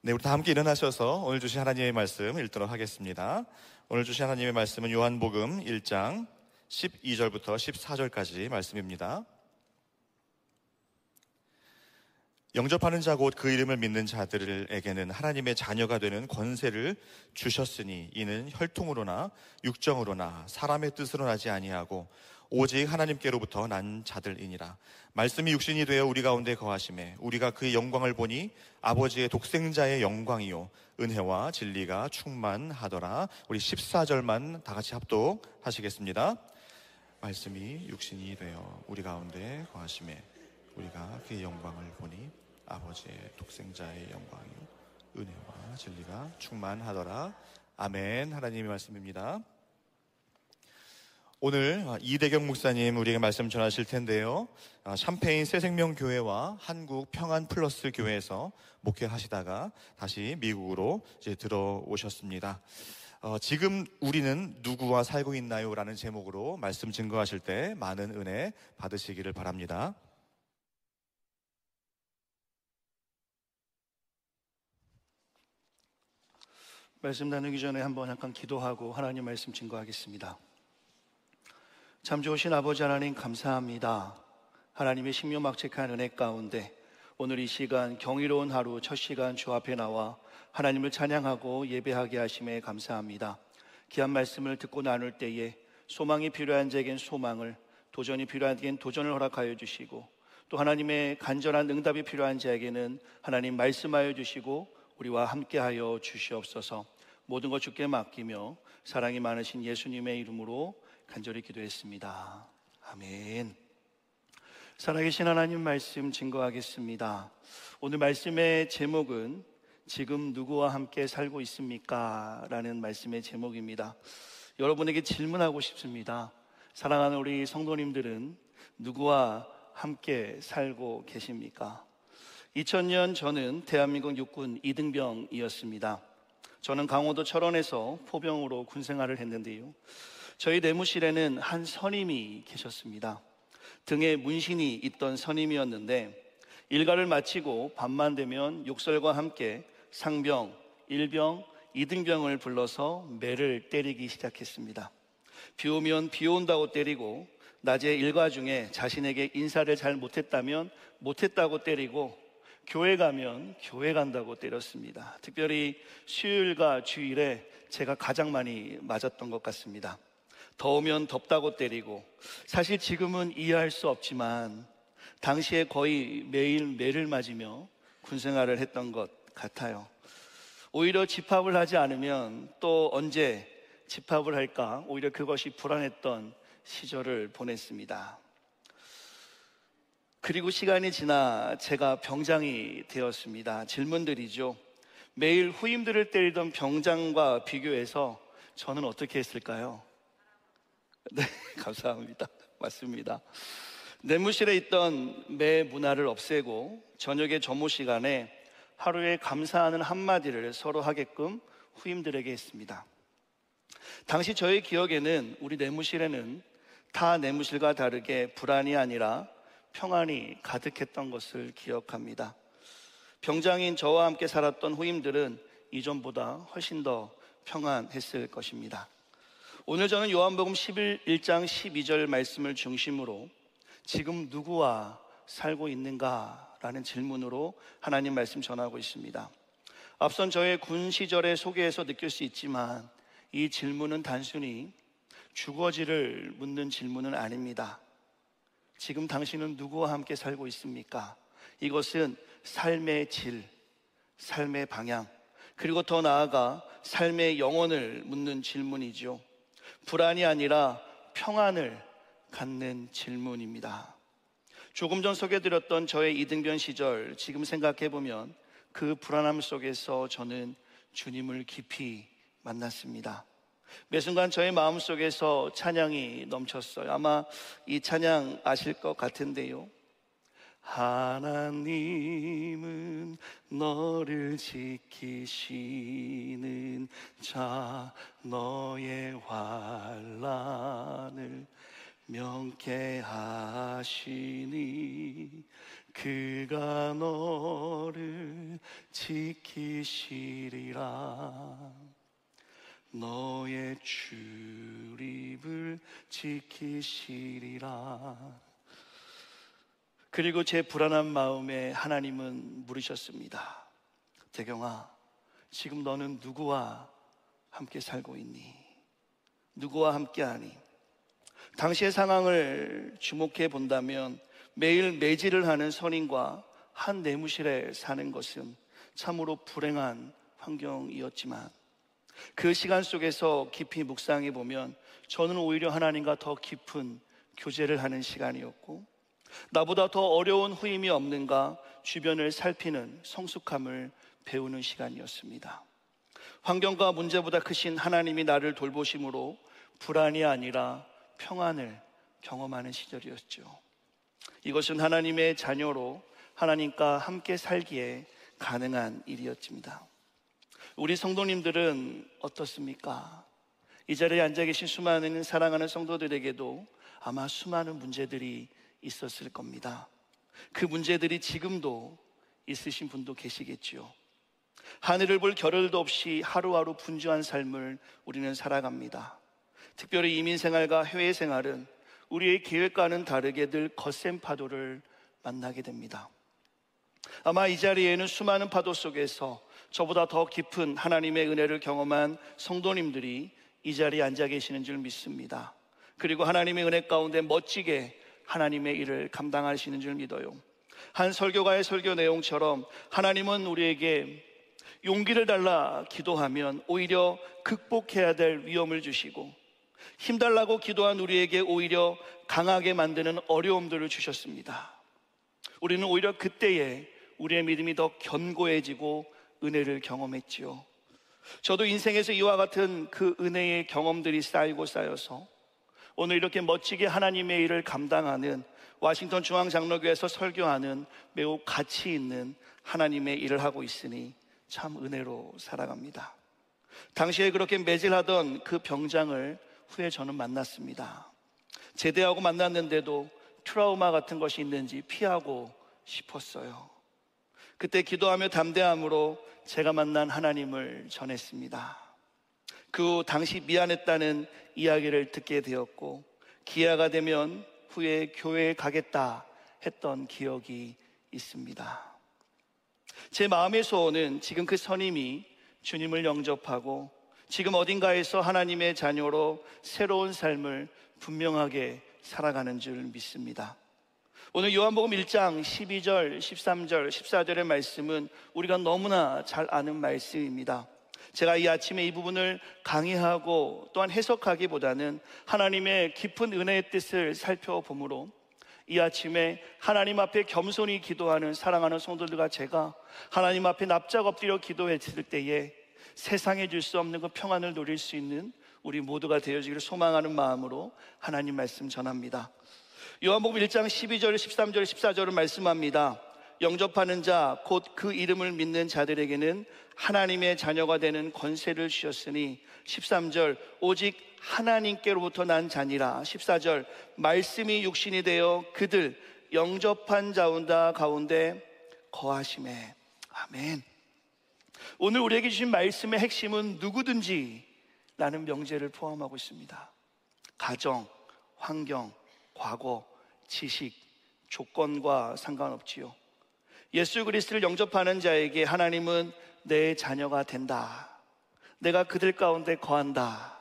네, 우리 다 함께 일어나셔서 오늘 주신 하나님의 말씀 읽도록 하겠습니다. 오늘 주신 하나님의 말씀은 요한복음 1장 12절부터 14절까지 말씀입니다. 영접하는 자 곧 그 이름을 믿는 자들에게는 하나님의 자녀가 되는 권세를 주셨으니 이는 혈통으로나 육정으로나 사람의 뜻으로 나지 아니하고 오직 하나님께로부터 난 자들이니라. 말씀이 육신이 되어 우리 가운데 거하심에 우리가 그의 영광을 보니 아버지의 독생자의 영광이요 은혜와 진리가 충만하더라. 우리 14절만 다 같이 합독하시겠습니다. 말씀이 육신이 되어 우리 가운데 거하심에 우리가 그의 영광을 보니 아버지의 독생자의 영광이요 은혜와 진리가 충만하더라. 아멘. 하나님의 말씀입니다. 오늘 이대경 목사님 우리에게 말씀 전하실 텐데요. 샴페인 새생명교회와 한국 평안플러스 교회에서 목회하시다가 다시 미국으로 이제 들어오셨습니다. 지금 우리는 누구와 살고 있나요? 라는 제목으로 말씀 증거하실 때 많은 은혜 받으시기를 바랍니다. 말씀 나누기 전에 한번 잠깐 기도하고 하나님 말씀 증거하겠습니다. 참 좋으신 아버지 하나님 감사합니다. 하나님의 신묘막측한 은혜 가운데 오늘 이 시간 경이로운 하루 첫 시간 주 앞에 나와 하나님을 찬양하고 예배하게 하심에 감사합니다. 귀한 말씀을 듣고 나눌 때에 소망이 필요한 자에겐 소망을, 도전이 필요한 자에겐 도전을 허락하여 주시고 또 하나님의 간절한 응답이 필요한 자에게는 하나님 말씀하여 주시고 우리와 함께하여 주시옵소서. 모든 것 주께 맡기며 사랑이 많으신 예수님의 이름으로 간절히 기도했습니다. 아멘. 살아계신 하나님 말씀 증거하겠습니다. 오늘 말씀의 제목은 지금 누구와 함께 살고 있습니까? 라는 말씀의 제목입니다. 여러분에게 질문하고 싶습니다. 사랑하는 우리 성도님들은 누구와 함께 살고 계십니까? 2000년 저는 대한민국 육군 이등병이었습니다. 저는 강원도 철원에서 포병으로 군생활을 했는데요. 저희 내무실에는 한 선임이 계셨습니다. 등에 문신이 있던 선임이었는데 일과를 마치고 밤만 되면 욕설과 함께 상병, 일병, 이등병을 불러서 매를 때리기 시작했습니다. 비 오면 비 온다고 때리고 낮에 일과 중에 자신에게 인사를 잘 못했다면 못했다고 때리고 교회 가면 교회 간다고 때렸습니다. 특별히 수요일과 주일에 제가 가장 많이 맞았던 것 같습니다. 더우면 덥다고 때리고, 사실 지금은 이해할 수 없지만 당시에 거의 매일 매를 맞으며 군생활을 했던 것 같아요. 오히려 집합을 하지 않으면 또 언제 집합을 할까 오히려 그것이 불안했던 시절을 보냈습니다. 그리고 시간이 지나 제가 병장이 되었습니다. 질문들이죠. 매일 후임들을 때리던 병장과 비교해서 저는 어떻게 했을까요? 네, 감사합니다. 맞습니다. 내무실에 있던 매 문화를 없애고 저녁에 점호 시간에 하루에 감사하는 한마디를 서로 하게끔 후임들에게 했습니다. 당시 저의 기억에는 우리 내무실에는 타 내무실과 다르게 불안이 아니라 평안이 가득했던 것을 기억합니다. 병장인 저와 함께 살았던 후임들은 이전보다 훨씬 더 평안했을 것입니다. 오늘 저는 요한복음 11장 12절 말씀을 중심으로 지금 누구와 살고 있는가? 라는 질문으로 하나님 말씀 전하고 있습니다. 앞선 저의 군 시절의 소개에서 느낄 수 있지만 이 질문은 단순히 주거지를 묻는 질문은 아닙니다. 지금 당신은 누구와 함께 살고 있습니까? 이것은 삶의 질, 삶의 방향, 그리고 더 나아가 삶의 영혼을 묻는 질문이죠. 불안이 아니라 평안을 갖는 질문입니다. 조금 전 소개해드렸던 저의 이등병 시절, 지금 생각해보면 그 불안함 속에서 저는 주님을 깊이 만났습니다. 매 순간 저의 마음속에서 찬양이 넘쳤어요. 아마 이 찬양 아실 것 같은데요. 하나님은 너를 지키시는 자, 너의 환난을 명쾌하시니 그가 너를 지키시리라. 너의 출입을 지키시리라. 그리고 제 불안한 마음에 하나님은 물으셨습니다. 대경아, 지금 너는 누구와 함께 살고 있니? 누구와 함께하니? 당시의 상황을 주목해 본다면 매일 매질을 하는 선인과 한 내무실에 사는 것은 참으로 불행한 환경이었지만, 그 시간 속에서 깊이 묵상해 보면 저는 오히려 하나님과 더 깊은 교제를 하는 시간이었고, 나보다 더 어려운 후임이 없는가 주변을 살피는 성숙함을 배우는 시간이었습니다. 환경과 문제보다 크신 하나님이 나를 돌보심으로 불안이 아니라 평안을 경험하는 시절이었죠. 이것은 하나님의 자녀로 하나님과 함께 살기에 가능한 일이었습니다. 우리 성도님들은 어떻습니까? 이 자리에 앉아 계신 수많은 사랑하는 성도들에게도 아마 수많은 문제들이 있었을 겁니다. 그 문제들이 지금도 있으신 분도 계시겠지요. 하늘을 볼 겨를도 없이 하루하루 분주한 삶을 우리는 살아갑니다. 특별히 이민생활과 해외생활은 우리의 계획과는 다르게 늘 거센 파도를 만나게 됩니다. 아마 이 자리에는 수많은 파도 속에서 저보다 더 깊은 하나님의 은혜를 경험한 성도님들이 이 자리에 앉아 계시는 줄 믿습니다. 그리고 하나님의 은혜 가운데 멋지게 하나님의 일을 감당하시는 줄 믿어요. 한 설교가의 설교 내용처럼 하나님은 우리에게 용기를 달라 기도하면 오히려 극복해야 될 위험을 주시고, 힘달라고 기도한 우리에게 오히려 강하게 만드는 어려움들을 주셨습니다. 우리는 오히려 그때에 우리의 믿음이 더 견고해지고 은혜를 경험했지요. 저도 인생에서 이와 같은 그 은혜의 경험들이 쌓이고 쌓여서 오늘 이렇게 멋지게 하나님의 일을 감당하는, 워싱턴 중앙장로교회에서 설교하는 매우 가치 있는 하나님의 일을 하고 있으니 참 은혜로 살아갑니다. 당시에 그렇게 매질하던 그 병장을 후에 저는 만났습니다. 제대하고 만났는데도 트라우마 같은 것이 있는지 피하고 싶었어요. 그때 기도하며 담대함으로 제가 만난 하나님을 전했습니다. 그 당시 미안했다는 이야기를 듣게 되었고, 기회가 되면 후에 교회에 가겠다 했던 기억이 있습니다. 제 마음의 소원은 지금 그 선임이 주님을 영접하고 지금 어딘가에서 하나님의 자녀로 새로운 삶을 분명하게 살아가는 줄 믿습니다. 오늘 요한복음 1장 12절, 13절, 14절의 말씀은 우리가 너무나 잘 아는 말씀입니다. 제가 이 아침에 이 부분을 강의하고 또한 해석하기보다는 하나님의 깊은 은혜의 뜻을 살펴보므로 이 아침에 하나님 앞에 겸손히 기도하는 사랑하는 성도들과 제가 하나님 앞에 납작 엎드려 기도했을 때에 세상에 줄 수 없는 그 평안을 누릴 수 있는 우리 모두가 되어지기를 소망하는 마음으로 하나님 말씀 전합니다. 요한복음 1장 12절, 13절, 14절을 말씀합니다. 영접하는 자, 곧 그 이름을 믿는 자들에게는 하나님의 자녀가 되는 권세를 주셨으니, 13절, 오직 하나님께로부터 난 자니라. 14절, 말씀이 육신이 되어 그들 영접한 자운다 가운데 거하심에. 아멘. 오늘 우리에게 주신 말씀의 핵심은 누구든지 라는 명제를 포함하고 있습니다. 가정, 환경, 과거, 지식, 조건과 상관없지요. 예수 그리스도를 영접하는 자에게 하나님은 내 자녀가 된다. 내가 그들 가운데 거한다.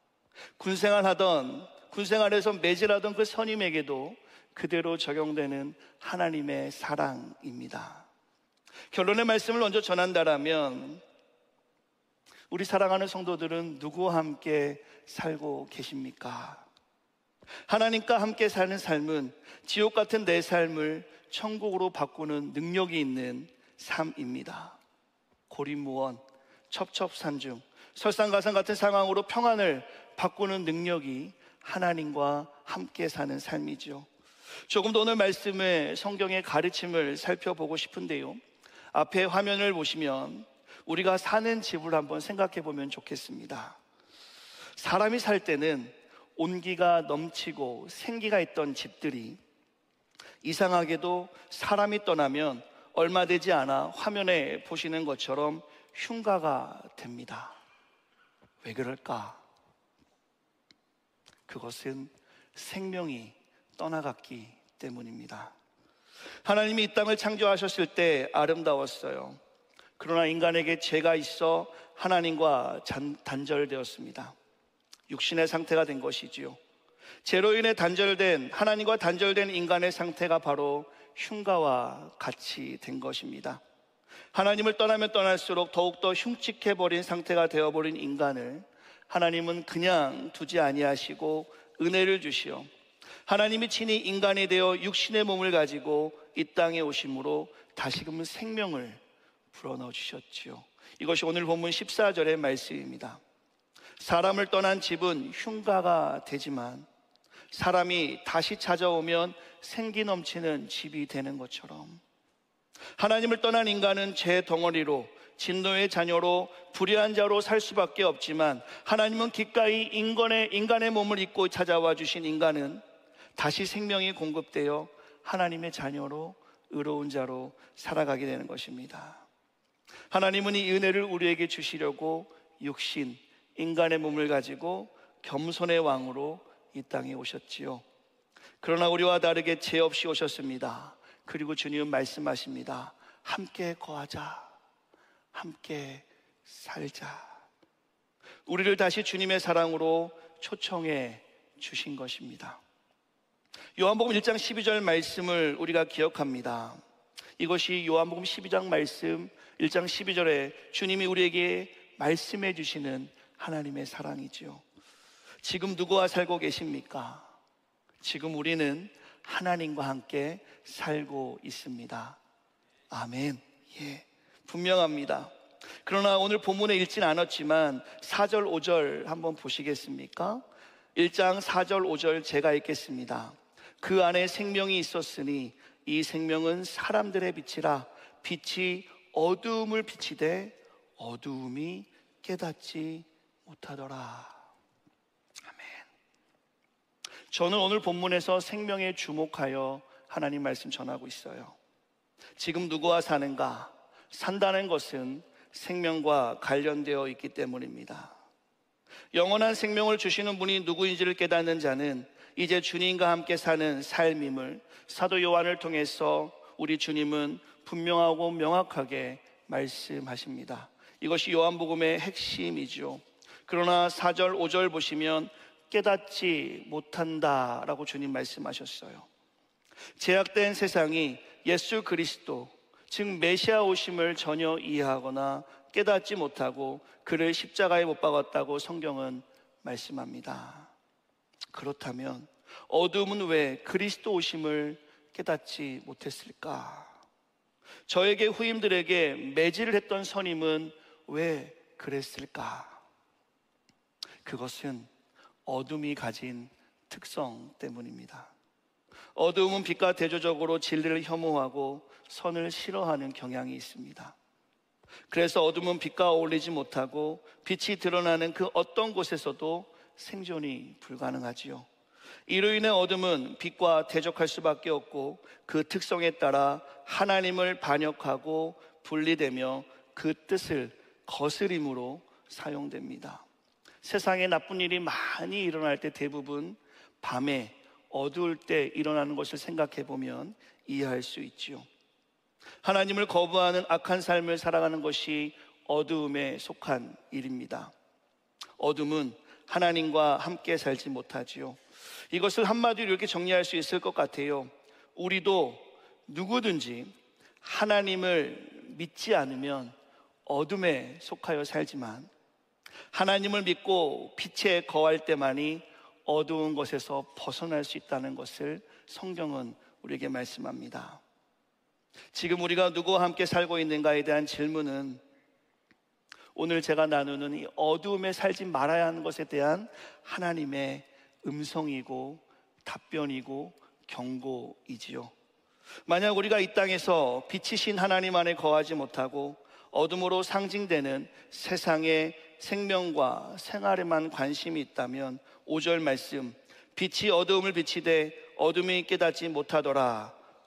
군생활에서 매질하던 그 선임에게도 그대로 적용되는 하나님의 사랑입니다. 결론의 말씀을 먼저 전한다라면, 우리 사랑하는 성도들은 누구와 함께 살고 계십니까? 하나님과 함께 사는 삶은 지옥 같은 내 삶을 천국으로 바꾸는 능력이 있는 삶입니다. 고립무원, 첩첩산중, 설상가상 같은 상황으로 평안을 바꾸는 능력이 하나님과 함께 사는 삶이죠. 조금 더 오늘 말씀의 성경의 가르침을 살펴보고 싶은데요, 앞에 화면을 보시면 우리가 사는 집을 한번 생각해 보면 좋겠습니다. 사람이 살 때는 온기가 넘치고 생기가 있던 집들이 이상하게도 사람이 떠나면 얼마 되지 않아 화면에 보시는 것처럼 흉가가 됩니다. 왜 그럴까? 그것은 생명이 떠나갔기 때문입니다. 하나님이 이 땅을 창조하셨을 때 아름다웠어요. 그러나 인간에게 죄가 있어 하나님과 단절되었습니다. 육신의 상태가 된 것이지요. 죄로 인해 하나님과 단절된 인간의 상태가 바로 흉가와 같이 된 것입니다. 하나님을 떠나면 떠날수록 더욱더 흉측해버린 상태가 되어버린 인간을 하나님은 그냥 두지 아니하시고 은혜를 주시어 하나님이 친히 인간이 되어 육신의 몸을 가지고 이 땅에 오심으로 다시금 생명을 불어넣어 주셨지요. 이것이 오늘 본문 14절의 말씀입니다. 사람을 떠난 집은 흉가가 되지만 사람이 다시 찾아오면 생기 넘치는 집이 되는 것처럼 하나님을 떠난 인간은 죄 덩어리로 진노의 자녀로 불의한 자로 살 수밖에 없지만 하나님은 기꺼이 인간의 몸을 입고 찾아와 주신 인간은 다시 생명이 공급되어 하나님의 자녀로 의로운 자로 살아가게 되는 것입니다. 하나님은 이 은혜를 우리에게 주시려고 육신, 인간의 몸을 가지고 겸손의 왕으로 이 땅에 오셨지요. 그러나 우리와 다르게 죄 없이 오셨습니다. 그리고 주님은 말씀하십니다. 함께 거하자, 함께 살자. 우리를 다시 주님의 사랑으로 초청해 주신 것입니다. 요한복음 1장 12절 말씀을 우리가 기억합니다. 이것이 요한복음 12장 말씀 1장 12절에 주님이 우리에게 말씀해 주시는 하나님의 사랑이지요. 지금 누구와 살고 계십니까? 지금 우리는 하나님과 함께 살고 있습니다. 아멘. 예, 분명합니다. 그러나 오늘 본문에 읽진 않았지만 4절 5절 한번 보시겠습니까? 1장 4절 5절 제가 읽겠습니다. 그 안에 생명이 있었으니 이 생명은 사람들의 빛이라. 빛이 어두움을 비치되 어두움이 깨닫지 못하더라. 아멘. 저는 오늘 본문에서 생명에 주목하여 하나님 말씀 전하고 있어요. 지금 누구와 사는가? 산다는 것은 생명과 관련되어 있기 때문입니다. 영원한 생명을 주시는 분이 누구인지를 깨닫는 자는 이제 주님과 함께 사는 삶임을 사도 요한을 통해서 우리 주님은 분명하고 명확하게 말씀하십니다. 이것이 요한복음의 핵심이죠. 그러나 4절 5절 보시면 깨닫지 못한다라고 주님 말씀하셨어요. 제약된 세상이 예수 그리스도, 즉 메시아 오심을 전혀 이해하거나 깨닫지 못하고 그를 십자가에 못 박았다고 성경은 말씀합니다. 그렇다면 어둠은 왜 그리스도 오심을 깨닫지 못했을까? 저에게 후임들에게 매질을 했던 선임은 왜 그랬을까? 그것은 어둠이 가진 특성 때문입니다. 어두움은 빛과 대조적으로 진리를 혐오하고 선을 싫어하는 경향이 있습니다. 그래서 어둠은 빛과 어울리지 못하고 빛이 드러나는 그 어떤 곳에서도 생존이 불가능하지요. 이로 인해 어둠은 빛과 대적할 수밖에 없고 그 특성에 따라 하나님을 반역하고 분리되며 그 뜻을 거스림으로 사용됩니다. 세상에 나쁜 일이 많이 일어날 때 대부분 밤에 어두울 때 일어나는 것을 생각해 보면 이해할 수 있지요. 하나님을 거부하는 악한 삶을 살아가는 것이 어두움에 속한 일입니다. 어둠은 하나님과 함께 살지 못하지요. 이것을 한마디로 이렇게 정리할 수 있을 것 같아요. 우리도 누구든지 하나님을 믿지 않으면 어둠에 속하여 살지만 하나님을 믿고 빛에 거할 때만이 어두운 것에서 벗어날 수 있다는 것을 성경은 우리에게 말씀합니다. 지금 우리가 누구와 함께 살고 있는가에 대한 질문은 오늘 제가 나누는 이 어두움에 살지 말아야 하는 것에 대한 하나님의 음성이고 답변이고 경고이지요. 만약 우리가 이 땅에서 빛이신 하나님 안에 거하지 못하고 어둠으로 상징되는 세상의 생명과 생활에만 관심이 있다면 5절 말씀, 빛이 어두움을 비치되 어둠이 깨닫지 못하더라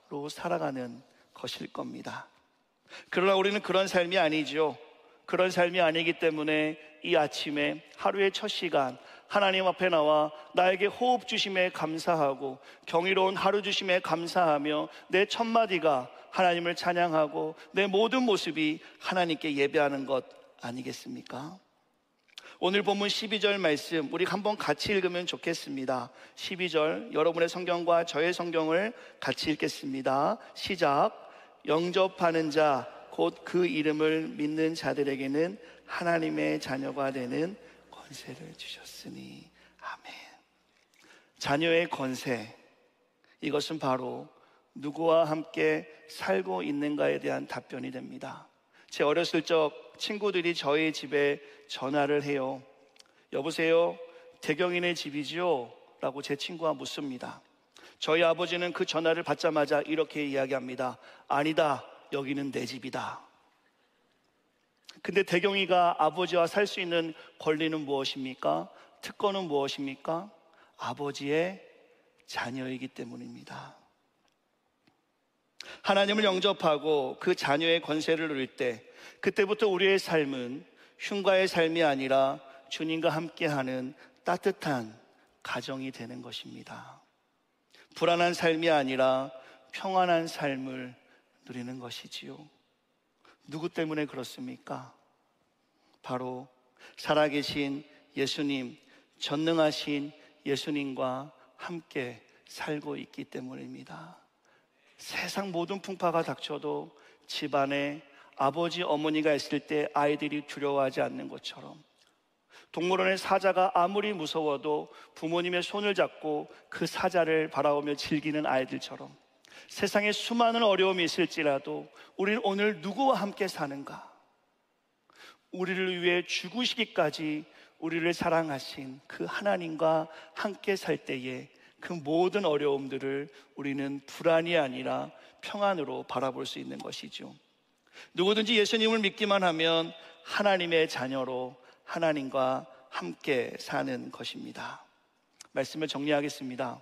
살아가는 것일 겁니다. 그러나 우리는 그런 삶이 아니죠. 그런 삶이 아니기 때문에 이 아침에 하루의 첫 시간 하나님 앞에 나와 나에게 호흡 주심에 감사하고 경이로운 하루 주심에 감사하며 내 첫마디가 하나님을 찬양하고 내 모든 모습이 하나님께 예배하는 것 아니겠습니까? 오늘 본문 12절 말씀 우리 한번 같이 읽으면 좋겠습니다. 12절 여러분의 성경과 저의 성경을 같이 읽겠습니다. 시작. 영접하는 자 곧 그 이름을 믿는 자들에게는 하나님의 자녀가 되는 권세를 주셨으니. 아멘. 자녀의 권세, 이것은 바로 누구와 함께 살고 있는가에 대한 답변이 됩니다. 제 어렸을 적 친구들이 저희 집에 전화를 해요. 여보세요, 대경이네 집이죠? 라고 제 친구가 묻습니다. 저희 아버지는 그 전화를 받자마자 이렇게 이야기합니다. 아니다, 여기는 내 집이다. 근데 대경이가 아버지와 살 수 있는 권리는 무엇입니까? 특권은 무엇입니까? 아버지의 자녀이기 때문입니다. 하나님을 영접하고 그 자녀의 권세를 누릴 때, 그때부터 우리의 삶은 흉가의 삶이 아니라 주님과 함께하는 따뜻한 가정이 되는 것입니다. 불안한 삶이 아니라 평안한 삶을 누리는 것이지요. 누구 때문에 그렇습니까? 바로 살아계신 예수님, 전능하신 예수님과 함께 살고 있기 때문입니다. 세상 모든 풍파가 닥쳐도 집안에 아버지, 어머니가 있을 때 아이들이 두려워하지 않는 것처럼, 동물원의 사자가 아무리 무서워도 부모님의 손을 잡고 그 사자를 바라보며 즐기는 아이들처럼, 세상에 수많은 어려움이 있을지라도 우리는 오늘 누구와 함께 사는가? 우리를 위해 죽으시기까지 우리를 사랑하신 그 하나님과 함께 살 때에 그 모든 어려움들을 우리는 불안이 아니라 평안으로 바라볼 수 있는 것이죠. 누구든지 예수님을 믿기만 하면 하나님의 자녀로 하나님과 함께 사는 것입니다. 말씀을 정리하겠습니다.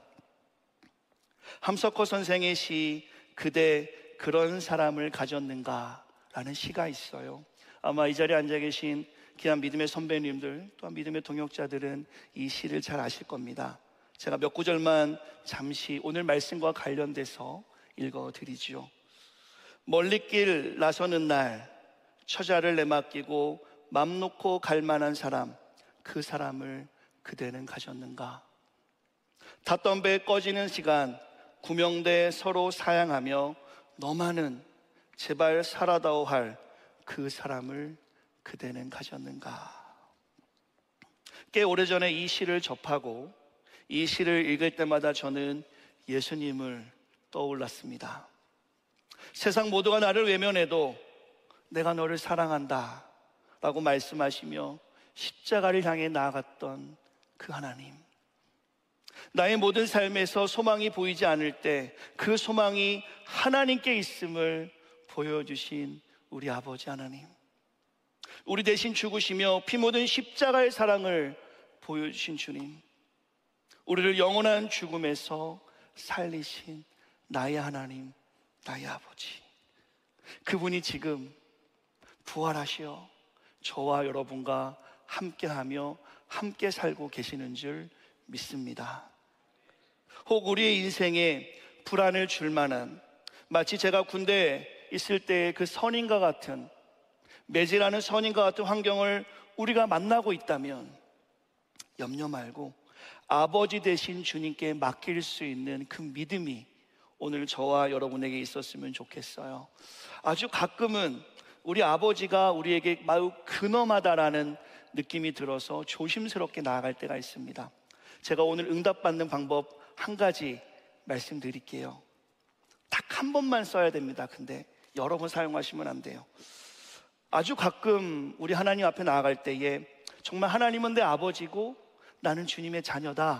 함석호 선생의 시 그대 그런 사람을 가졌는가? 라는 시가 있어요. 아마 이 자리에 앉아 계신 귀한 믿음의 선배님들, 또한 믿음의 동역자들은 이 시를 잘 아실 겁니다. 제가 몇 구절만 잠시 오늘 말씀과 관련돼서 읽어드리지요. 멀리길 나서는 날 처자를 내맡기고 맘 놓고 갈 만한 사람, 그 사람을 그대는 가졌는가? 탔던 배 꺼지는 시간 구명대 서로 사양하며 너만은 제발 살아다오 할 그 사람을 그대는 가졌는가? 꽤 오래전에 이 시를 접하고 이 시를 읽을 때마다 저는 예수님을 떠올랐습니다. 세상 모두가 나를 외면해도 내가 너를 사랑한다 라고 말씀하시며 십자가를 향해 나아갔던 그 하나님, 나의 모든 삶에서 소망이 보이지 않을 때 그 소망이 하나님께 있음을 보여주신 우리 아버지 하나님, 우리 대신 죽으시며 피 묻은 십자가의 사랑을 보여주신 주님, 우리를 영원한 죽음에서 살리신 나의 하나님, 나의 아버지, 그분이 지금 부활하시어 저와 여러분과 함께하며 함께 살고 계시는 줄 믿습니다. 혹 우리의 인생에 불안을 줄 만한, 마치 제가 군대에 있을 때의 그 선인과 같은, 매질하는 선인과 같은 환경을 우리가 만나고 있다면 염려 말고 아버지 되신 주님께 맡길 수 있는 그 믿음이 오늘 저와 여러분에게 있었으면 좋겠어요. 아주 가끔은 우리 아버지가 우리에게 매우 근엄하다라는 느낌이 들어서 조심스럽게 나아갈 때가 있습니다. 제가 오늘 응답받는 방법 한 가지 말씀드릴게요. 딱 한 번만 써야 됩니다. 근데 여러 번 사용하시면 안 돼요. 아주 가끔 우리 하나님 앞에 나아갈 때에 정말 하나님은 내 아버지고 나는 주님의 자녀다,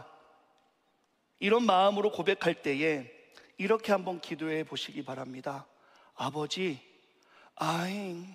이런 마음으로 고백할 때에 이렇게 한번 기도해 보시기 바랍니다. 아버지, 아잉.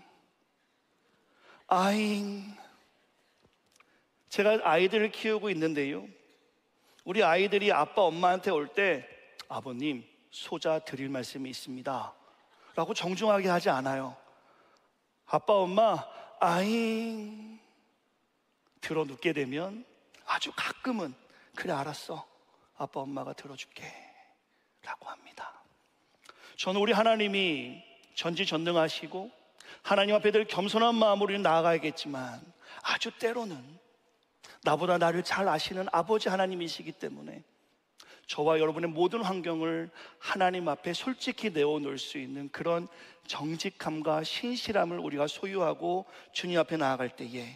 제가 아이들을 키우고 있는데요, 우리 아이들이 아빠 엄마한테 올 때 아버님 소자 드릴 말씀이 있습니다 라고 정중하게 하지 않아요. 아빠, 엄마, 아잉 들어 눕게 되면 아주 가끔은 그래 알았어, 아빠 엄마가 들어줄게 라고 합니다. 저는 우리 하나님이 전지전능하시고 하나님 앞에 늘 겸손한 마음으로 나아가야겠지만, 아주 때로는 나보다 나를 잘 아시는 아버지 하나님이시기 때문에 저와 여러분의 모든 환경을 하나님 앞에 솔직히 내어놓을 수 있는 그런 정직함과 신실함을 우리가 소유하고 주님 앞에 나아갈 때에,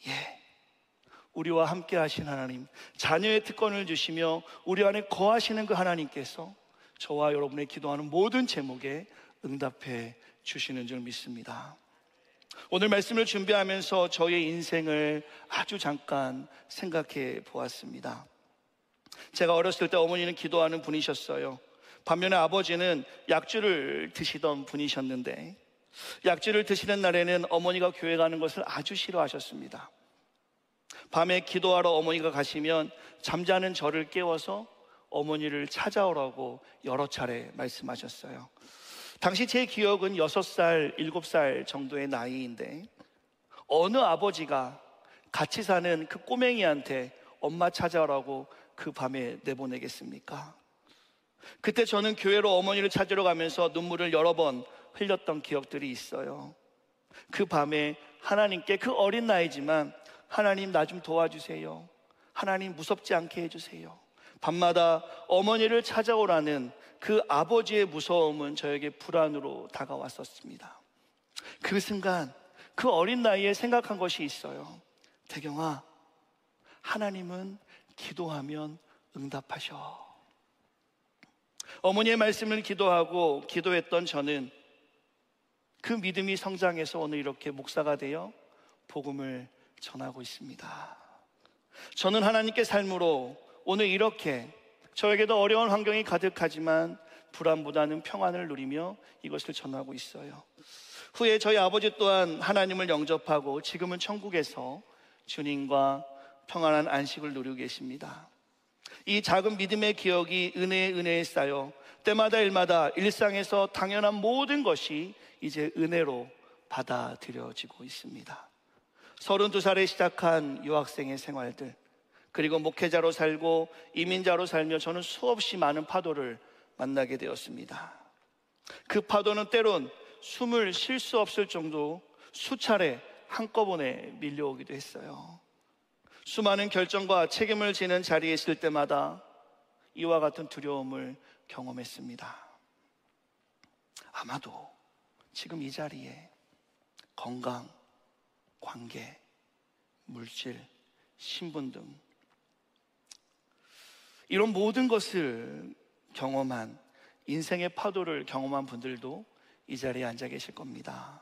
우리와 함께 하신 하나님, 자녀의 특권을 주시며 우리 안에 거하시는 그 하나님께서 저와 여러분의 기도하는 모든 제목에 응답해 주시는 줄 믿습니다. 오늘 말씀을 준비하면서 저의 인생을 아주 잠깐 생각해 보았습니다. 제가 어렸을 때 어머니는 기도하는 분이셨어요. 반면에 아버지는 약주를 드시던 분이셨는데, 약주를 드시는 날에는 어머니가 교회 가는 것을 아주 싫어하셨습니다. 밤에 기도하러 어머니가 가시면 잠자는 저를 깨워서 어머니를 찾아오라고 여러 차례 말씀하셨어요. 당시 제 기억은 6살, 7살 정도의 나이인데, 어느 아버지가 같이 사는 그 꼬맹이한테 엄마 찾아오라고 그 밤에 내보내겠습니까? 그때 저는 교회로 어머니를 찾으러 가면서 눈물을 여러 번 흘렸던 기억들이 있어요. 그 밤에 하나님께, 그 어린 나이지만 하나님 나 좀 도와주세요, 하나님 무섭지 않게 해주세요, 밤마다 어머니를 찾아오라는 그 아버지의 무서움은 저에게 불안으로 다가왔었습니다. 그 순간 그 어린 나이에 생각한 것이 있어요. 태경아, 하나님은 기도하면 응답하셔. 어머니의 말씀을 기도하고 기도했던 저는 그 믿음이 성장해서 오늘 이렇게 목사가 되어 복음을 전하고 있습니다. 저는 하나님께 삶으로 오늘 이렇게 저에게도 어려운 환경이 가득하지만 불안보다는 평안을 누리며 이것을 전하고 있어요. 후에 저희 아버지 또한 하나님을 영접하고 지금은 천국에서 주님과 평안한 안식을 누리고 계십니다. 이 작은 믿음의 기억이 은혜에 쌓여 때마다 일마다 일상에서 당연한 모든 것이 이제 은혜로 받아들여지고 있습니다. 32살에 시작한 유학생의 생활들, 그리고 목회자로 살고 이민자로 살며 저는 수없이 많은 파도를 만나게 되었습니다. 그 파도는 때론 숨을 쉴 수 없을 정도 수차례 한꺼번에 밀려오기도 했어요. 수많은 결정과 책임을 지는 자리에 있을 때마다 이와 같은 두려움을 경험했습니다. 아마도 지금 이 자리에 건강, 관계, 물질, 신분 등 이런 모든 것을 경험한, 인생의 파도를 경험한 분들도 이 자리에 앉아 계실 겁니다.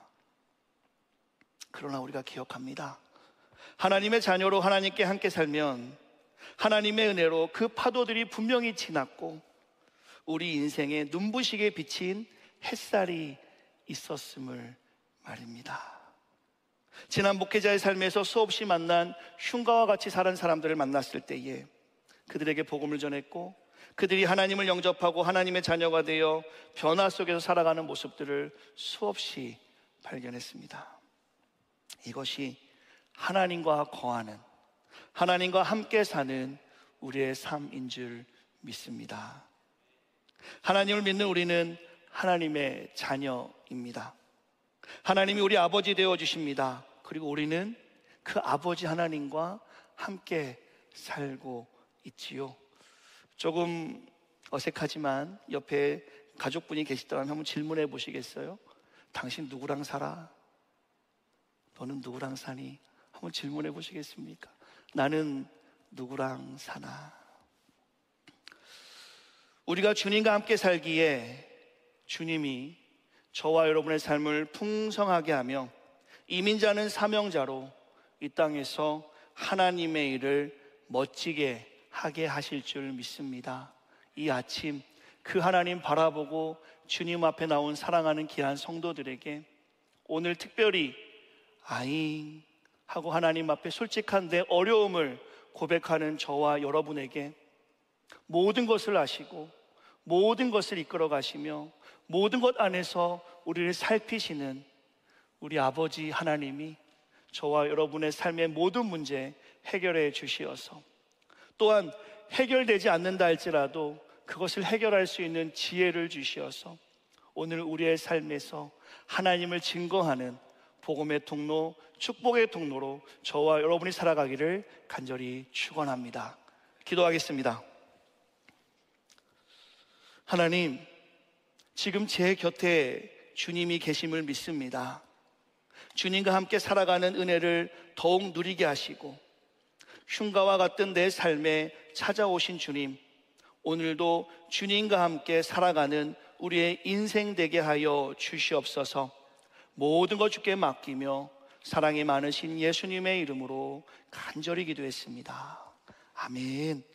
그러나 우리가 기억합니다. 하나님의 자녀로 하나님께 함께 살면 하나님의 은혜로 그 파도들이 분명히 지났고 우리 인생에 눈부시게 비친 햇살이 있었음을 말입니다. 지난 목회자의 삶에서 수없이 만난 흉가와 같이 살은 사람들을 만났을 때에 그들에게 복음을 전했고 그들이 하나님을 영접하고 하나님의 자녀가 되어 변화 속에서 살아가는 모습들을 수없이 발견했습니다. 이것이 하나님과 거하는, 하나님과 함께 사는 우리의 삶인 줄 믿습니다. 하나님을 믿는 우리는 하나님의 자녀입니다. 하나님이 우리 아버지 되어 주십니다. 그리고 우리는 그 아버지 하나님과 함께 살고 있지요. 조금 어색하지만 옆에 가족분이 계시다면 한번 질문해 보시겠어요? 당신 누구랑 살아? 너는 누구랑 사니? 한번 질문해 보시겠습니까? 나는 누구랑 사나? 우리가 주님과 함께 살기에 주님이 저와 여러분의 삶을 풍성하게 하며 이민자는 사명자로 이 땅에서 하나님의 일을 멋지게 하게 하실 줄 믿습니다. 이 아침 그 하나님 바라보고 주님 앞에 나온 사랑하는 귀한 성도들에게 오늘 특별히 아잉 하고 하나님 앞에 솔직한 내 어려움을 고백하는 저와 여러분에게 모든 것을 아시고 모든 것을 이끌어 가시며 모든 것 안에서 우리를 살피시는 우리 아버지 하나님이 저와 여러분의 삶의 모든 문제 해결해 주시어서, 또한 해결되지 않는다 할지라도 그것을 해결할 수 있는 지혜를 주시어서 오늘 우리의 삶에서 하나님을 증거하는 복음의 통로, 축복의 통로로 저와 여러분이 살아가기를 간절히 축원합니다. 기도하겠습니다. 하나님, 지금 제 곁에 주님이 계심을 믿습니다. 주님과 함께 살아가는 은혜를 더욱 누리게 하시고 흉가와 같은 내 삶에 찾아오신 주님, 오늘도 주님과 함께 살아가는 우리의 인생 되게 하여 주시옵소서. 모든 것 주께 맡기며 사랑이 많으신 예수님의 이름으로 간절히 기도했습니다. 아멘.